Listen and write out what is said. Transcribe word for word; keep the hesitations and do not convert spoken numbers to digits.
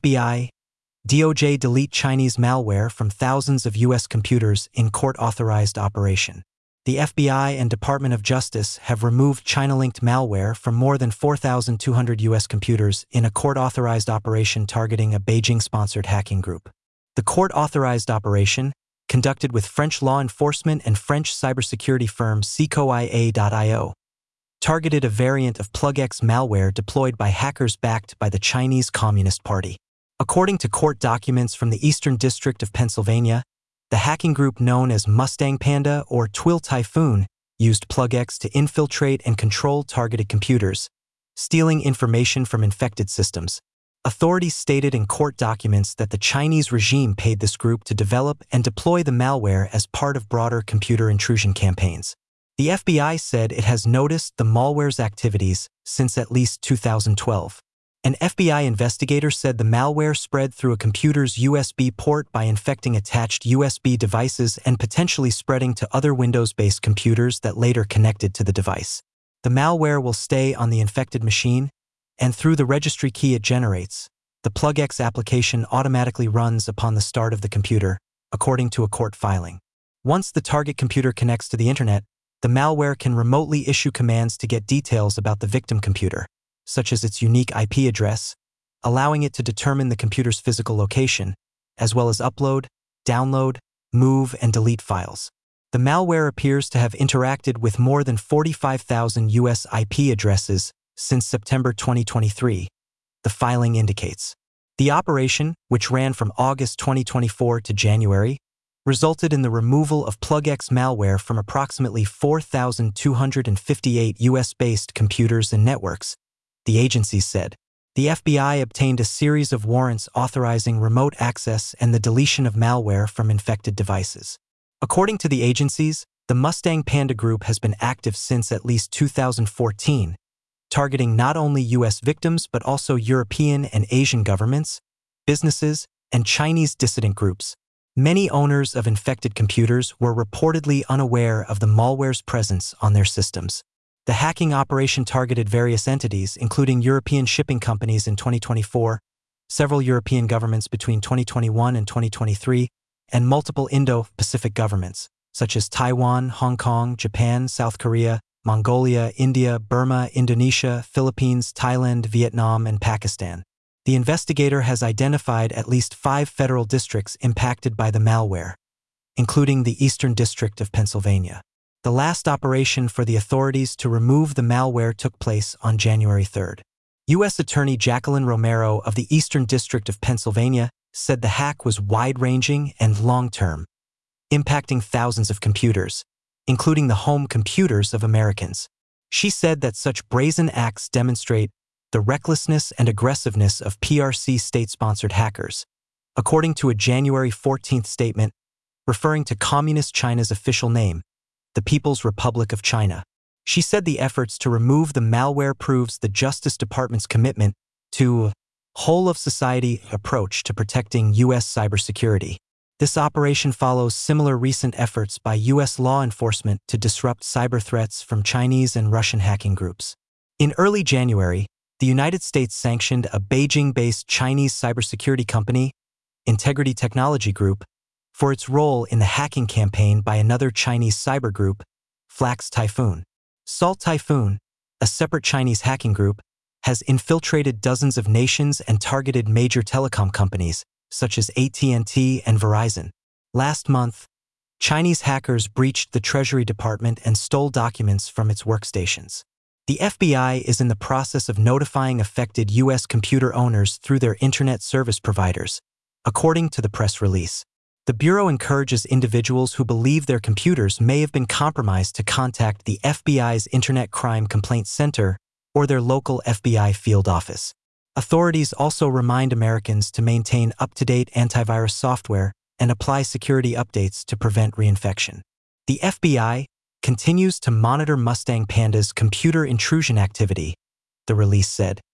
B I, D O J delete Chinese malware from thousands of U S computers in court-authorized operation. The F B I and Department of Justice have removed China-linked malware from more than four thousand two hundred U S computers in a court-authorized operation targeting a Beijing-sponsored hacking group. The court-authorized operation, conducted with French law enforcement and French cybersecurity firm Secoia dot i o, targeted a variant of PlugX malware deployed by hackers backed by the Chinese Communist Party. According to court documents from the Eastern District of Pennsylvania, the hacking group known as Mustang Panda or Twill Typhoon used PlugX to infiltrate and control targeted computers, stealing information from infected systems. Authorities stated in court documents that the Chinese regime paid this group to develop and deploy the malware as part of broader computer intrusion campaigns. The F B I said it has noticed the malware's activities since at least two thousand twelve. An F B I investigator said the malware spread through a computer's U S B port by infecting attached U S B devices and potentially spreading to other Windows-based computers that later connected to the device. The malware will stay on the infected machine, and through the registry key it generates, the PlugX application automatically runs upon the start of the computer, according to a court filing. Once the target computer connects to the internet, the malware can remotely issue commands to get details about the victim computer, such as its unique I P address, allowing it to determine the computer's physical location, as well as upload, download, move, and delete files. The malware appears to have interacted with more than forty-five thousand U S I P addresses since September twenty twenty-three, the filing indicates. The operation, which ran from August twenty twenty-four to January, resulted in the removal of PlugX malware from approximately four thousand two hundred fifty-eight U S-based computers and networks, the agency said. The F B I obtained a series of warrants authorizing remote access and the deletion of malware from infected devices. According to the agencies, the Mustang Panda Group has been active since at least two thousand fourteen, targeting not only U S victims but also European and Asian governments, businesses, and Chinese dissident groups. Many owners of infected computers were reportedly unaware of the malware's presence on their systems. The hacking operation targeted various entities, including European shipping companies in twenty twenty-four, several European governments between twenty twenty-one and twenty twenty-three, and multiple Indo-Pacific governments, such as Taiwan, Hong Kong, Japan, South Korea, Mongolia, India, Burma, Indonesia, Philippines, Thailand, Vietnam, and Pakistan. The investigator has identified at least five federal districts impacted by the malware, including the Eastern District of Pennsylvania. The last operation for the authorities to remove the malware took place on January third. U S Attorney Jacqueline Romero of the Eastern District of Pennsylvania said the hack was wide-ranging and long-term, impacting thousands of computers, including the home computers of Americans. She said that such brazen acts demonstrate the recklessness and aggressiveness of P R C state-sponsored hackers, according to a January fourteenth statement referring to Communist China's official name, the People's Republic of China. She said the efforts to remove the malware proves the Justice Department's commitment to a whole-of-society approach to protecting U S cybersecurity. This operation follows similar recent efforts by U S law enforcement to disrupt cyber threats from Chinese and Russian hacking groups. In early January, the United States sanctioned a Beijing-based Chinese cybersecurity company, Integrity Technology Group, for its role in the hacking campaign by another Chinese cyber group, Flax Typhoon. Salt Typhoon, a separate Chinese hacking group, has infiltrated dozens of nations and targeted major telecom companies, such as A T and T and Verizon. Last month, Chinese hackers breached the Treasury Department and stole documents from its workstations. The F B I is in the process of notifying affected U S computer owners through their internet service providers, according to the press release. The Bureau encourages individuals who believe their computers may have been compromised to contact the F B I's Internet Crime Complaint Center or their local F B I field office. Authorities also remind Americans to maintain up-to-date antivirus software and apply security updates to prevent reinfection. The F B I continues to monitor Mustang Panda's computer intrusion activity, the release said.